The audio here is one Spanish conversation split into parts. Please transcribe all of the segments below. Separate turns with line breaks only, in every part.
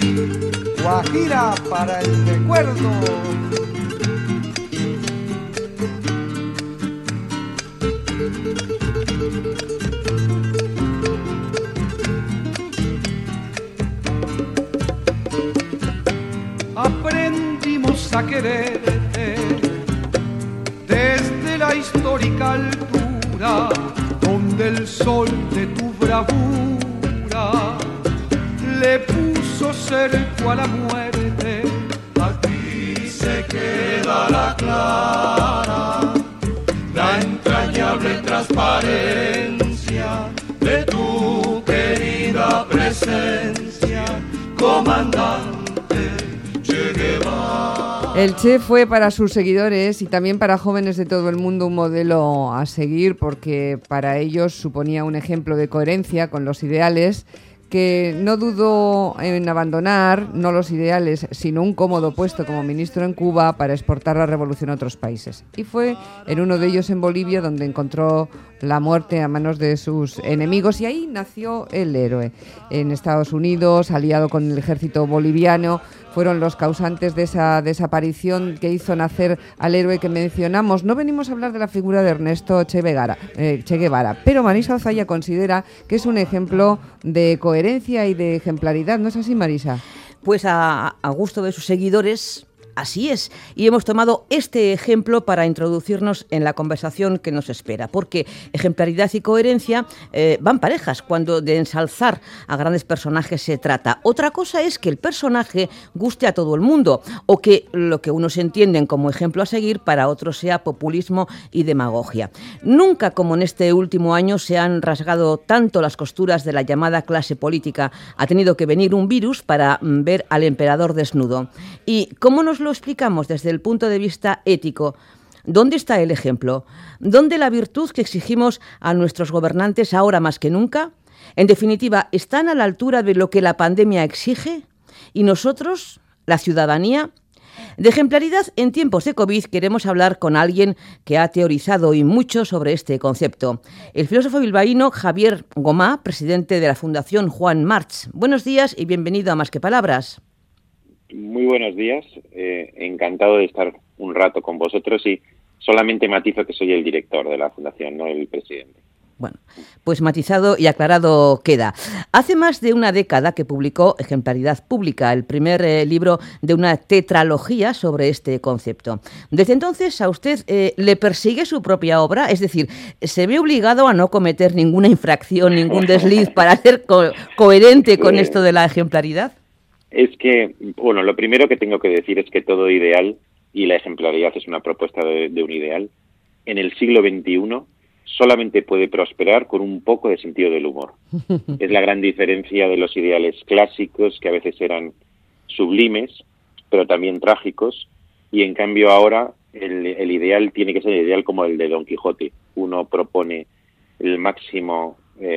Guajira para el recuerdo. Aprendimos a quererte desde la histórica altura, donde el sol de tu bravura le puso cerco a la muerte. Aquí se queda la clara, la entrañable transparencia de tu querida presencia, comandante Che Guevara.
El Che fue para sus seguidores y también para jóvenes de todo el mundo un modelo a seguir, porque para ellos suponía un ejemplo de coherencia con los ideales, que no dudó en abandonar no los ideales, sino un cómodo puesto como ministro en Cuba para exportar la revolución a otros países. Y fue en uno de ellos, en Bolivia, donde encontró la muerte a manos de sus enemigos, y ahí nació el héroe. En Estados Unidos, aliado con el ejército boliviano, fueron los causantes de esa desaparición que hizo nacer al héroe que mencionamos. No venimos a hablar de la figura de Ernesto Che Guevara, pero Marisa Ozaya considera que es un ejemplo de coherencia y de ejemplaridad. ¿No es así, Marisa?
Pues a gusto de sus seguidores, así es. Y hemos tomado este ejemplo para introducirnos en la conversación que nos espera, porque ejemplaridad y coherencia van parejas cuando de ensalzar a grandes personajes se trata. Otra cosa es que el personaje guste a todo el mundo, o que lo que unos entienden como ejemplo a seguir para otros sea populismo y demagogia. Nunca, como en este último año, se han rasgado tanto las costuras de la llamada clase política. Ha tenido que venir un virus para ver al emperador desnudo. ¿Y cómo nos lo explicamos desde el punto de vista ético? ¿Dónde está el ejemplo? ¿Dónde la virtud que exigimos a nuestros gobernantes ahora más que nunca? En definitiva, ¿están a la altura de lo que la pandemia exige? ¿Y nosotros, la ciudadanía? De ejemplaridad en tiempos de COVID queremos hablar con alguien que ha teorizado y mucho sobre este concepto. El filósofo bilbaíno Javier Gomá, presidente de la Fundación Juan March. Buenos días y bienvenido a Más que Palabras.
Muy buenos días, encantado de estar un rato con vosotros, y solamente matizo que soy el director de la Fundación, no el presidente.
Bueno, pues matizado y aclarado queda. Hace más de una década que publicó Ejemplaridad Pública, el primer libro de una tetralogía sobre este concepto. Desde entonces a usted le persigue su propia obra, es decir, ¿se ve obligado a no cometer ninguna infracción, ningún desliz para ser coherente con esto de la ejemplaridad?
Es que, bueno, lo primero que tengo que decir es que todo ideal, y la ejemplaridad es una propuesta de un ideal, en el siglo XXI solamente puede prosperar con un poco de sentido del humor. Es la gran diferencia de los ideales clásicos, que a veces eran sublimes, pero también trágicos, y en cambio ahora el ideal tiene que ser el ideal como el de Don Quijote. Uno propone la máxima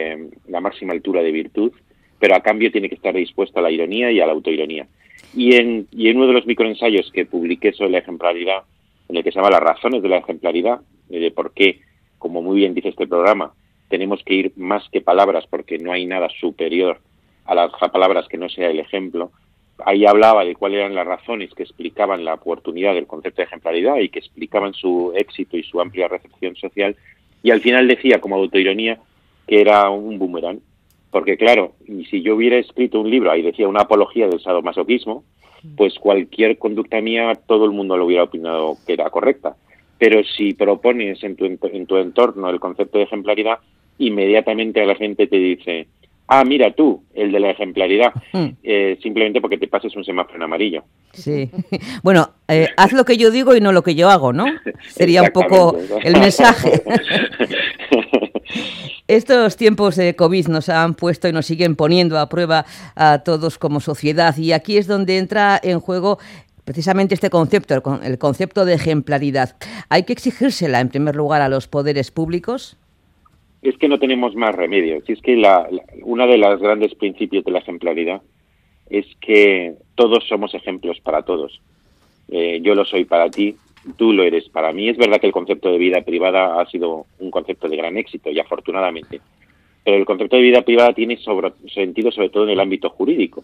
altura de virtud, pero a cambio tiene que estar dispuesto a la ironía y a la autoironía. Y en uno de los microensayos que publiqué sobre la ejemplaridad, en el que se llama Las razones de la ejemplaridad, de por qué, como muy bien dice este programa, tenemos que ir más que palabras, porque no hay nada superior a las palabras que no sea el ejemplo, ahí hablaba de cuáles eran las razones que explicaban la oportunidad del concepto de ejemplaridad y que explicaban su éxito y su amplia recepción social, y al final decía, como autoironía, que era un boomerang. Porque claro, y si yo hubiera escrito un libro, ahí decía una apología del sadomasoquismo, pues cualquier conducta mía todo el mundo lo hubiera opinado que era correcta. Pero si propones en tu entorno el concepto de ejemplaridad, inmediatamente la gente te dice, ah, mira tú, el de la ejemplaridad, simplemente porque te pases un semáforo en amarillo.
Sí. Bueno, haz lo que yo digo y no lo que yo hago, ¿no? Sería un poco el mensaje. Estos tiempos de COVID nos han puesto y nos siguen poniendo a prueba a todos como sociedad, y aquí es donde entra en juego precisamente este concepto, el concepto de ejemplaridad. ¿Hay que exigírsela en primer lugar a los poderes públicos?
Es que no tenemos más remedio. Si es que una de los grandes principios de la ejemplaridad es que todos somos ejemplos para todos. Yo lo soy para ti, tú lo eres para mí. Es verdad que el concepto de vida privada ha sido un concepto de gran éxito, y afortunadamente, pero el concepto de vida privada tiene sentido sobre todo en el ámbito jurídico.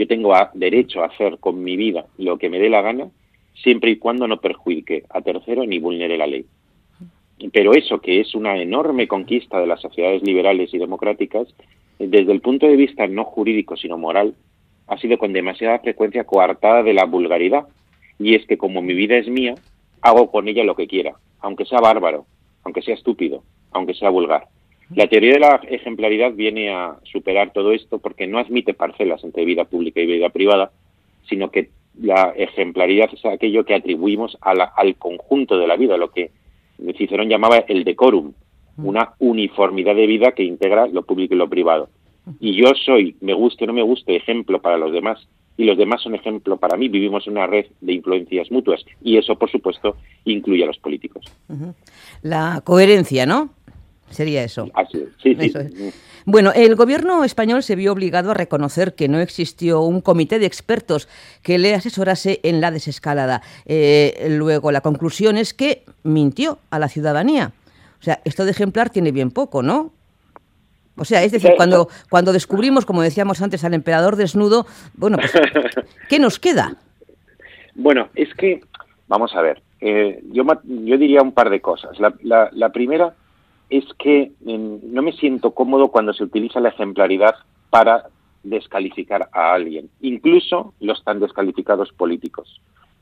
yo tengo derecho a hacer con mi vida lo que me dé la gana, siempre y cuando no perjudique a tercero ni vulnere la ley. Pero eso, que es una enorme conquista de las sociedades liberales y democráticas, desde el punto de vista no jurídico sino moral, ha sido con demasiada frecuencia coartada de la vulgaridad. Y es que como mi vida es mía, hago con ella lo que quiera, aunque sea bárbaro, aunque sea estúpido, aunque sea vulgar. La teoría de la ejemplaridad viene a superar todo esto porque no admite parcelas entre vida pública y vida privada, sino que la ejemplaridad es aquello que atribuimos al conjunto de la vida, lo que Cicerón llamaba el decorum, una uniformidad de vida que integra lo público y lo privado. Y yo soy, me guste o no me guste, ejemplo para los demás, y los demás son ejemplo para mí. Vivimos en una red de influencias mutuas, y eso, por supuesto, incluye a los políticos.
La coherencia, ¿no? Sería eso.
Así es. Sí, sí.
Eso es. Bueno, el gobierno español se vio obligado a reconocer que no existió un comité de expertos que le asesorase en la desescalada. Luego, la conclusión es que mintió a la ciudadanía. O sea, esto de ejemplar tiene bien poco, ¿no? O sea, es decir, cuando descubrimos, como decíamos antes, al emperador desnudo, bueno, pues, ¿qué nos queda?
Bueno, es que, vamos a ver, yo diría un par de cosas. La primera es que no me siento cómodo cuando se utiliza la ejemplaridad para descalificar a alguien, incluso los tan descalificados políticos.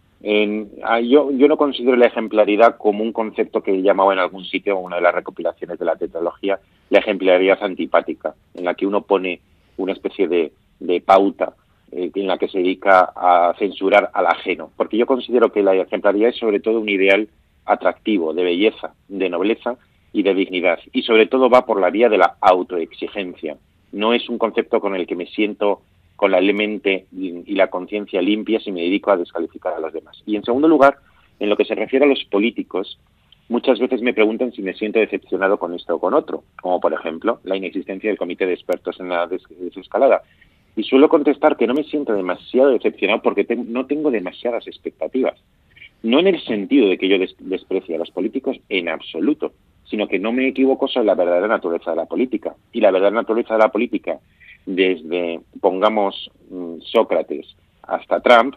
Yo no considero la ejemplaridad como un concepto que he llamado en algún sitio, en una de las recopilaciones de la tetralogía, la ejemplaridad antipática, en la que uno pone una especie de pauta en la que se dedica a censurar al ajeno, porque yo considero que la ejemplaridad es sobre todo un ideal atractivo, de belleza, de nobleza y de dignidad, y sobre todo va por la vía de la autoexigencia. No es un concepto con el que me siento con la mente y la conciencia limpia si me dedico a descalificar a los demás. Y en segundo lugar, en lo que se refiere a los políticos, muchas veces me preguntan si me siento decepcionado con esto o con otro, como por ejemplo la inexistencia del comité de expertos en la desescalada. Y suelo contestar que no me siento demasiado decepcionado porque no tengo demasiadas expectativas. No en el sentido de que yo desprecie a los políticos en absoluto, sino que no me equivoco sobre la verdadera naturaleza de la política. Y la verdadera naturaleza de la política, desde, pongamos, Sócrates hasta Trump,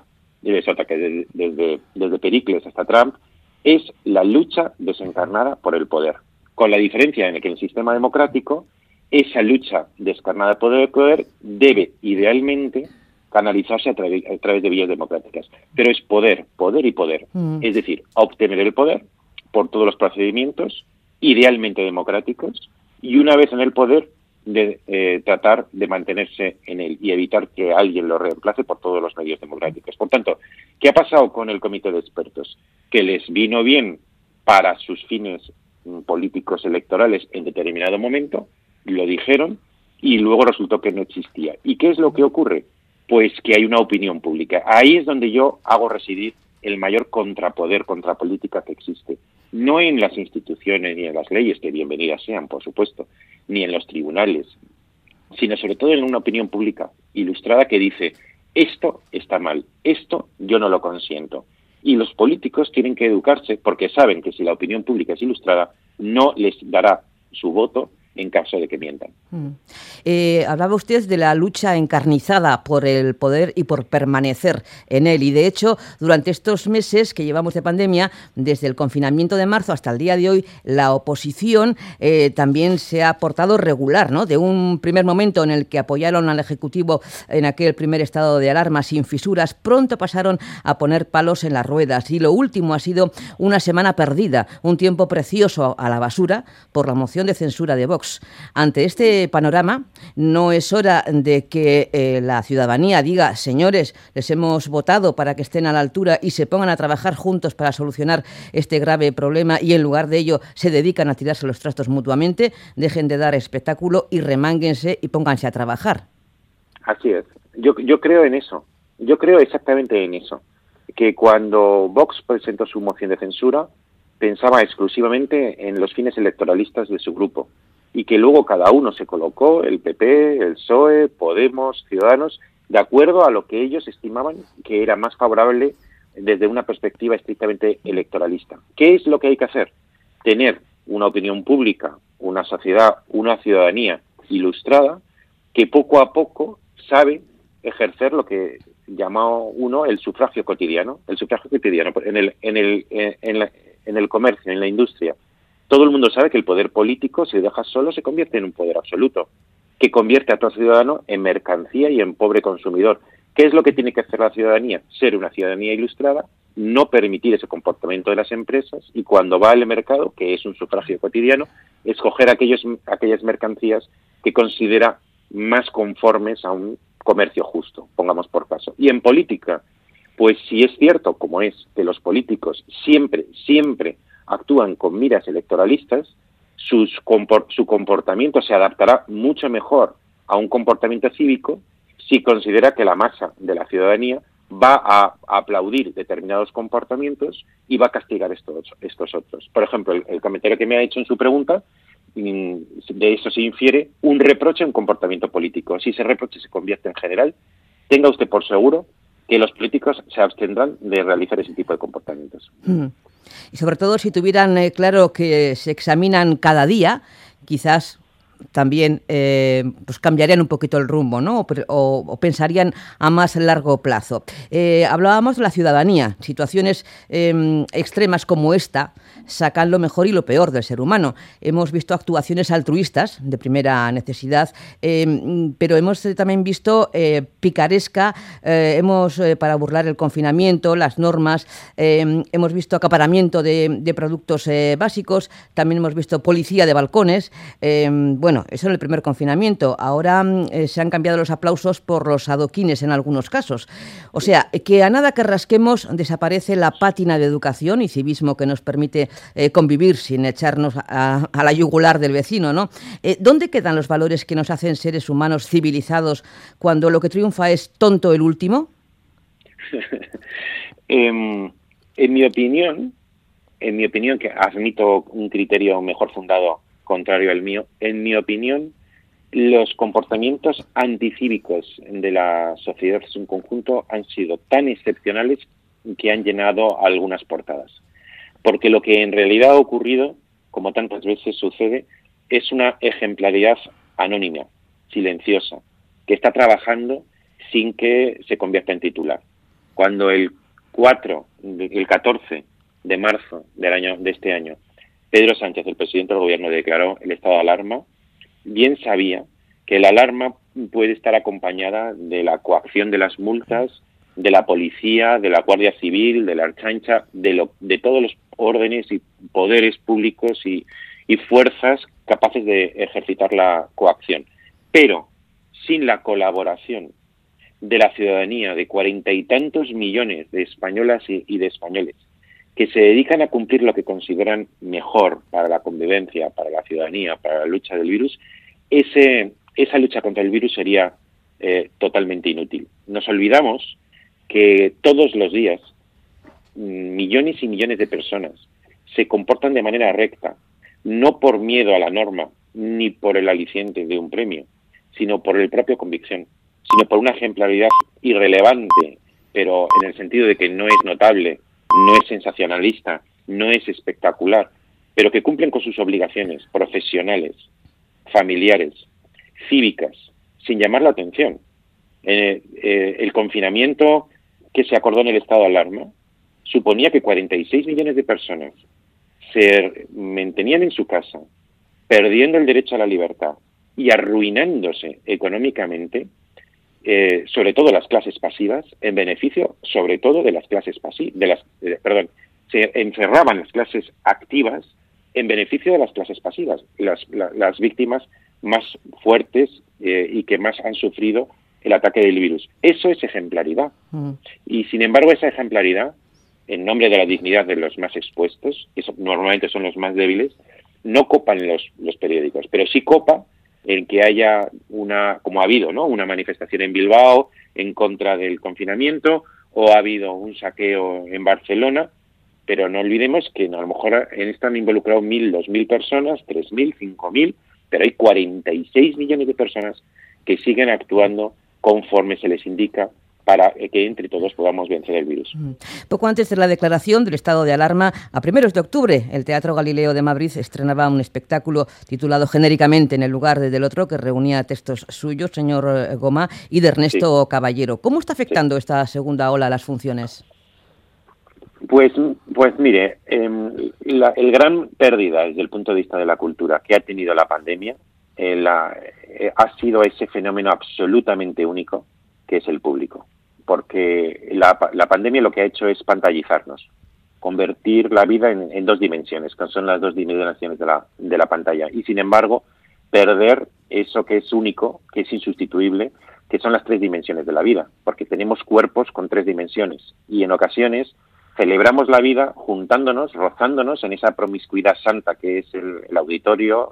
desde Pericles hasta Trump, es la lucha desencarnada por el poder. Con la diferencia en que en el sistema democrático, esa lucha descarnada por el poder debe, idealmente, canalizarse a través de vías democráticas. Pero es poder, poder y poder. Es decir, obtener el poder por todos los procedimientos idealmente democráticos, y una vez en el poder, tratar de mantenerse en él y evitar que alguien lo reemplace por todos los medios democráticos. Por tanto, ¿qué ha pasado con el comité de expertos? Que les vino bien para sus fines políticos electorales en determinado momento, lo dijeron, y luego resultó que no existía. ¿Y qué es lo que ocurre? Pues que hay una opinión pública. Ahí es donde yo hago residir el mayor contrapoder contra política que existe. No en las instituciones ni en las leyes, que bienvenidas sean, por supuesto, ni en los tribunales, sino sobre todo en una opinión pública ilustrada que dice: esto está mal, esto yo no lo consiento. Y los políticos tienen que educarse porque saben que si la opinión pública es ilustrada, no les dará su voto en caso de que mientan.
Hablaba usted de la lucha encarnizada por el poder y por permanecer en él. Y de hecho, durante estos meses que llevamos de pandemia, desde el confinamiento de marzo hasta el día de hoy, la oposición también se ha portado regular, ¿no? De un primer momento en el que apoyaron al Ejecutivo en aquel primer estado de alarma sin fisuras, pronto pasaron a poner palos en las ruedas. Y lo último ha sido una semana perdida, un tiempo precioso a la basura por la moción de censura de Vox. Ante este panorama, no es hora de que la ciudadanía diga: señores, les hemos votado para que estén a la altura y se pongan a trabajar juntos para solucionar este grave problema, y en lugar de ello se dedican a tirarse los trastos mutuamente. Dejen de dar espectáculo y remánguense y pónganse a trabajar.
Así es. Yo creo en eso. Yo creo exactamente en eso. Que cuando Vox presentó su moción de censura, pensaba exclusivamente en los fines electoralistas de su grupo, y que luego cada uno se colocó, el PP, el PSOE, Podemos, Ciudadanos, de acuerdo a lo que ellos estimaban que era más favorable desde una perspectiva estrictamente electoralista. ¿Qué es lo que hay que hacer? Tener una opinión pública, una sociedad, una ciudadanía ilustrada que poco a poco sabe ejercer lo que llama uno el sufragio cotidiano. El sufragio cotidiano en el comercio, en la industria. Todo el mundo sabe que el poder político, si lo dejas solo, se convierte en un poder absoluto, que convierte a todo ciudadano en mercancía y en pobre consumidor. ¿Qué es lo que tiene que hacer la ciudadanía? Ser una ciudadanía ilustrada, no permitir ese comportamiento de las empresas y cuando va al mercado, que es un sufragio cotidiano, escoger aquellas mercancías que considera más conformes a un comercio justo, pongamos por caso. Y en política, pues si es cierto, como es, que los políticos siempre actúan con miras electoralistas, su comportamiento se adaptará mucho mejor a un comportamiento cívico si considera que la masa de la ciudadanía va a aplaudir determinados comportamientos y va a castigar estos otros. Por ejemplo, el comentario que me ha hecho en su pregunta, de eso se infiere un reproche a un comportamiento político. Si ese reproche se convierte en general, tenga usted por seguro que los políticos se abstendrán de realizar ese tipo de comportamientos.
Y sobre todo si tuvieran claro que se examinan cada día, quizás también pues cambiarían un poquito el rumbo, ¿no? O pensarían a más largo plazo. Hablábamos de la ciudadanía. Situaciones extremas como esta sacan lo mejor y lo peor del ser humano. Hemos visto actuaciones altruistas de primera necesidad, pero hemos también visto picaresca, para burlar el confinamiento, las normas, hemos visto acaparamiento de productos básicos, también hemos visto policía de balcones. Bueno, eso en el primer confinamiento. Ahora se han cambiado los aplausos por los adoquines en algunos casos. O sea, que a nada que rasquemos desaparece la pátina de educación y civismo que nos permite convivir sin echarnos a la yugular del vecino, ¿no? ¿Dónde quedan los valores que nos hacen seres humanos civilizados cuando lo que triunfa es tonto el último?
En mi opinión, que admito un criterio mejor fundado contrario al mío, en mi opinión, los comportamientos anticívicos de la sociedad en su conjunto han sido tan excepcionales que han llenado algunas portadas. Porque lo que en realidad ha ocurrido, como tantas veces sucede, es una ejemplaridad anónima, silenciosa, que está trabajando sin que se convierta en titular. Cuando el 14 de marzo de este año, Pedro Sánchez, el presidente del gobierno, declaró el estado de alarma, bien sabía que la alarma puede estar acompañada de la coacción de las multas, de la policía, de la Guardia Civil, de la Ertzaintza, de todos los órdenes y poderes públicos y fuerzas capaces de ejercitar la coacción. Pero sin la colaboración de la ciudadanía, de 40 y tantos millones de españolas y de españoles, que se dedican a cumplir lo que consideran mejor para la convivencia, para la ciudadanía, para la lucha del virus, esa lucha contra el virus sería totalmente inútil. Nos olvidamos que todos los días millones y millones de personas se comportan de manera recta, no por miedo a la norma, ni por el aliciente de un premio, sino por el propio convicción, sino por una ejemplaridad irrelevante, pero en el sentido de que no es notable, no es sensacionalista, no es espectacular, pero que cumplen con sus obligaciones profesionales, familiares, cívicas, sin llamar la atención. El confinamiento que se acordó en el estado de alarma suponía que 46 millones de personas se mantenían en su casa, perdiendo el derecho a la libertad y arruinándose económicamente, sobre todo las clases pasivas, en beneficio sobre todo de las clases se encerraban las clases activas en beneficio de las clases pasivas, las víctimas más fuertes y que más han sufrido el ataque del virus. Eso es ejemplaridad. Y sin embargo esa ejemplaridad, en nombre de la dignidad de los más expuestos, que normalmente son los más débiles, no copan los periódicos, pero sí copa en que haya como ha habido, ¿no?, una manifestación en Bilbao en contra del confinamiento, o ha habido un saqueo en Barcelona, pero no olvidemos que a lo mejor están involucrados 1.000, 2.000 personas, 3.000, 5.000, pero hay 46 millones de personas que siguen actuando conforme se les indica para que entre todos podamos vencer el virus.
Poco antes de la declaración del estado de alarma, a primeros de octubre, el Teatro Galileo de Madrid estrenaba un espectáculo titulado genéricamente En el lugar del otro, que reunía textos suyos, señor Gomá, y de Ernesto Caballero. ¿Cómo está afectando esta segunda ola a las funciones?
Pues mire, el gran pérdida desde el punto de vista de la cultura que ha tenido la pandemia ha sido ese fenómeno absolutamente único que es el público, porque la pandemia lo que ha hecho es pantallizarnos, convertir la vida en dos dimensiones, que son las dos dimensiones de la pantalla, y sin embargo perder eso que es único, que es insustituible, que son las tres dimensiones de la vida, porque tenemos cuerpos con tres dimensiones, y en ocasiones celebramos la vida juntándonos, rozándonos en esa promiscuidad santa que es el auditorio,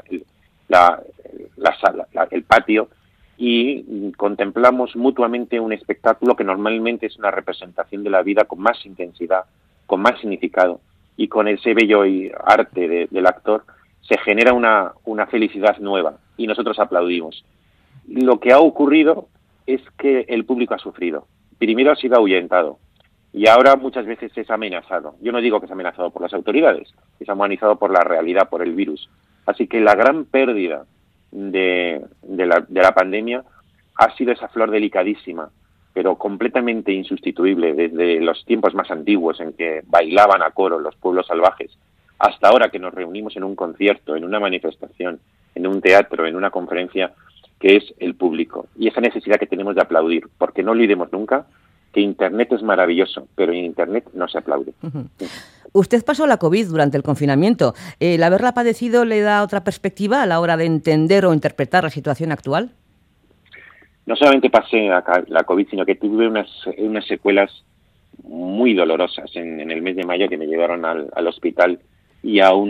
la sala, el patio, y contemplamos mutuamente un espectáculo que normalmente es una representación de la vida con más intensidad, con más significado, y con ese bello arte del actor se genera una felicidad nueva, y nosotros aplaudimos. Lo que ha ocurrido es que el público ha sufrido. Primero ha sido ahuyentado, y ahora muchas veces es amenazado. Yo no digo que es amenazado por las autoridades, es amenazado por la realidad, por el virus. Así que la gran pérdida de la pandemia ha sido esa flor delicadísima, pero completamente insustituible, desde los tiempos más antiguos en que bailaban a coro los pueblos salvajes, hasta ahora que nos reunimos en un concierto, en una manifestación, en un teatro, en una conferencia, que es el público. Y esa necesidad que tenemos de aplaudir, porque no olvidemos nunca que Internet es maravilloso, pero en Internet no se aplaude.
Usted pasó la COVID durante el confinamiento. ¿El haberla padecido le da otra perspectiva a la hora de entender o interpretar la situación actual?
No solamente pasé la COVID, sino que tuve unas secuelas muy dolorosas en el mes de mayo que me llevaron al hospital y a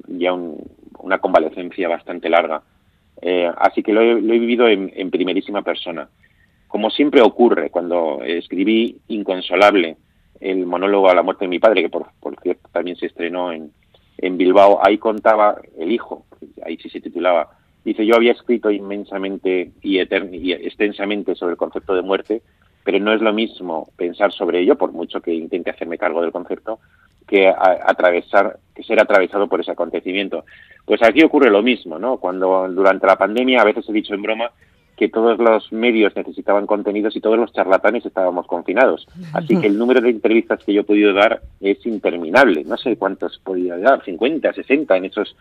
una convalecencia bastante larga. Así que lo he vivido en primerísima persona. Como siempre ocurre cuando escribí Inconsolable, el monólogo a la muerte de mi padre, que por cierto también se estrenó en Bilbao, ahí contaba el hijo, ahí sí se titulaba, dice: yo había escrito inmensamente y extensamente sobre el concepto de muerte, pero no es lo mismo pensar sobre ello, por mucho que intente hacerme cargo del concepto, que ser atravesado por ese acontecimiento. Pues aquí ocurre lo mismo, ¿no? Cuando durante la pandemia, a veces he dicho en broma, que todos los medios necesitaban contenidos y todos los charlatanes estábamos confinados. Así que el número de entrevistas que yo he podido dar es interminable. No sé cuántos podía dar, 50, 60 en esos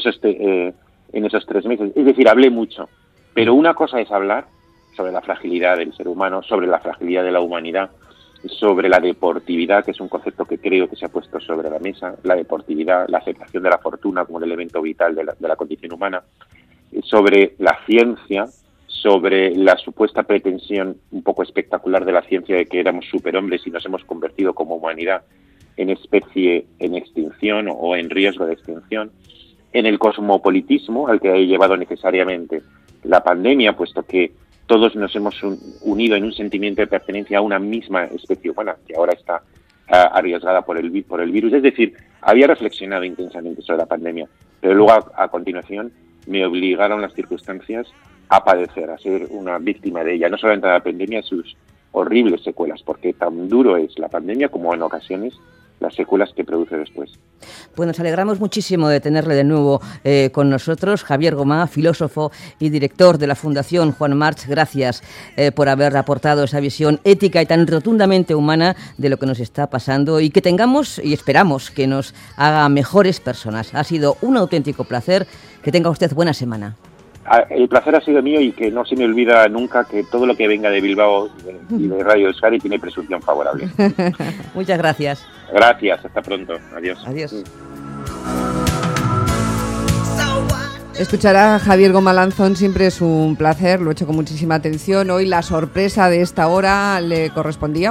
3 meses. Es decir, hablé mucho. Pero una cosa es hablar sobre la fragilidad del ser humano, sobre la fragilidad de la humanidad, sobre la deportividad, que es un concepto que creo que se ha puesto sobre la mesa, la deportividad, la aceptación de la fortuna como un elemento vital de la condición humana, sobre la ciencia, sobre la supuesta pretensión un poco espectacular de la ciencia de que éramos superhombres y nos hemos convertido como humanidad en especie en extinción o en riesgo de extinción, en el cosmopolitismo al que ha llevado necesariamente la pandemia, puesto que todos nos hemos unido en un sentimiento de pertenencia a una misma especie humana que ahora está arriesgada por el virus. Es decir, había reflexionado intensamente sobre la pandemia, pero luego a continuación me obligaron las circunstancias a padecer, a ser una víctima de ella, no solamente de la pandemia, sus horribles secuelas, porque tan duro es la pandemia como en ocasiones las secuelas que produce después.
Pues nos alegramos muchísimo de tenerle de nuevo con nosotros. Javier Gomá, filósofo y director de la Fundación Juan March, gracias por haber aportado esa visión ética y tan rotundamente humana de lo que nos está pasando y que tengamos y esperamos que nos haga mejores personas. Ha sido un auténtico placer. Que tenga usted buena semana.
El placer ha sido mío y que no se me olvida nunca que todo lo que venga de Bilbao y de Radio Euskadi tiene presunción favorable.
Muchas gracias.
Gracias, hasta pronto. Adiós.
Adiós.
Escuchar a Javier Gomá Lanzón siempre es un placer, lo he hecho con muchísima atención. Hoy la sorpresa de esta hora le correspondía,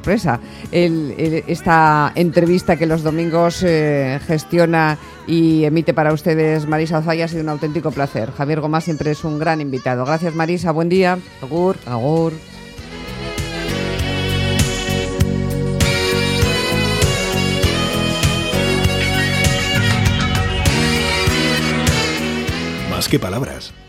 esta entrevista que los domingos gestiona y emite para ustedes Marisa Ozaya ha sido un auténtico placer. Javier Gomá siempre es un gran invitado. Gracias, Marisa, buen día.
Agur.
Agur.
Más que palabras,